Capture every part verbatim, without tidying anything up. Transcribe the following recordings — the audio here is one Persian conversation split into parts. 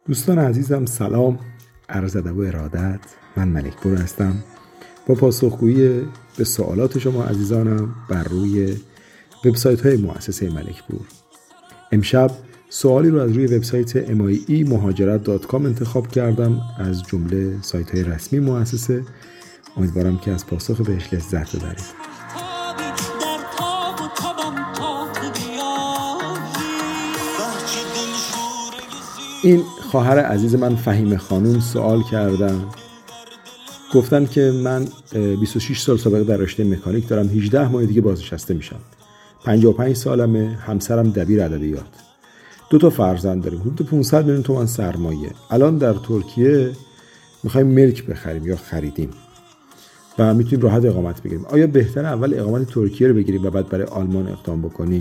دوستان عزیزم سلام، عرض ادب و ارادت. من ملکپور هستم با پاسخگویی به سوالات شما عزیزانم بر روی وبسایت های مؤسسه ملکپور. امشب سوالی رو از روی وبسایت ام آی ای مهاجرت دات کام انتخاب کردم از جمله سایت های رسمی مؤسسه. امیدوارم که از پاسخ بهش لذت ببرید. این خواهر عزیز من فهیم خانوم سوال کردن، گفتن که من بیست و شش سال سابقه در رشته مکانیک دارم، هجده ماه دیگه بازنشسته میشم، پنجاه و پنج سالمه، همسرم دبیر ادبیات، دو تا فرزند داریم، حدود پانصد میلیون تومان سرمایه. الان در ترکیه میخوایم ملک بخریم یا خریدیم و میتونیم راحت اقامت بگیریم. آیا بهتره اول اقامت ترکیه رو بگیریم و بعد برای آلمان اقدام بکنیم؟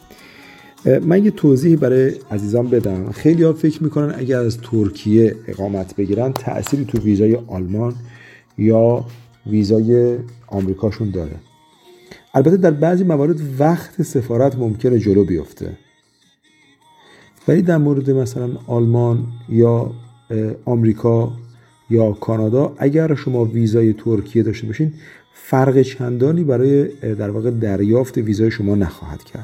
من یه توضیح برای عزیزان بدم. خیلی ها فکر میکنن اگر از ترکیه اقامت بگیرن تأثیری تو ویزای آلمان یا ویزای آمریکاشون داره. البته در بعضی موارد وقت سفارت ممکنه جلو بیفته، ولی در مورد مثلا آلمان یا آمریکا یا کانادا اگر شما ویزای ترکیه داشته باشین فرق چندانی برای در واقع دریافت ویزای شما نخواهد کرد.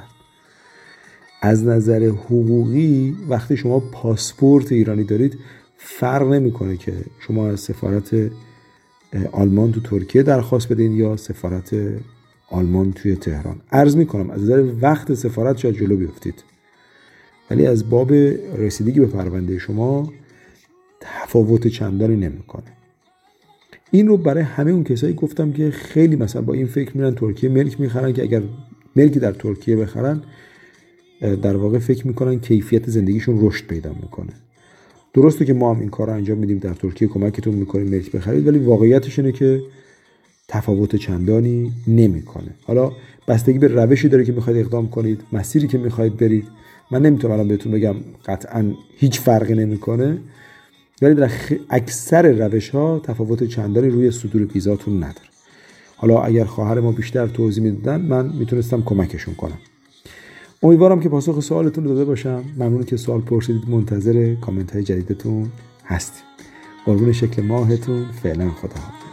از نظر حقوقی وقتی شما پاسپورت ایرانی دارید فرق نمیکنه که شما از سفارت آلمان تو ترکیه درخواست بدین یا سفارت آلمان توی تهران. عرض میکنم از نظر وقت سفارت شاید جلو بیفتید، ولی از باب رسیدگی به پرونده شما تفاوت چندانی نمیکنه. این رو برای همه اون کسایی گفتم که خیلی مثلا با این فکر میرن ترکیه ملک میخرن که اگر ملکی در ترکیه بخرن در واقع فکر میکنن کیفیت زندگیشون رشد پیدا میکنه. درسته که ما هم این کار رو انجام میدیم، در ترکیه کمکتون میکنیم ملک بخرید، ولی واقعیتش اینه که تفاوت چندانی نمیکنه. حالا بستگی به روشی داره که میخواید اقدام کنید، مسیری که میخواید برید. من نمیتونم الان بهتون بگم قطعا هیچ فرقی نمیکنه، ولی در اکثر روش ها تفاوت چندانی روی صدور ویزاتون نداره. حالا اگر خواهر ما بیشتر توضیح میدادن من میتونستم کمکشون کنم. امیدوارم که پاسخ سوالتون رو داده باشم. ممنون که سوال پرسیدید. منتظر کامنت های جدیدتون هستیم. قربون شکل ماهتون. فعلا خدا حافظ.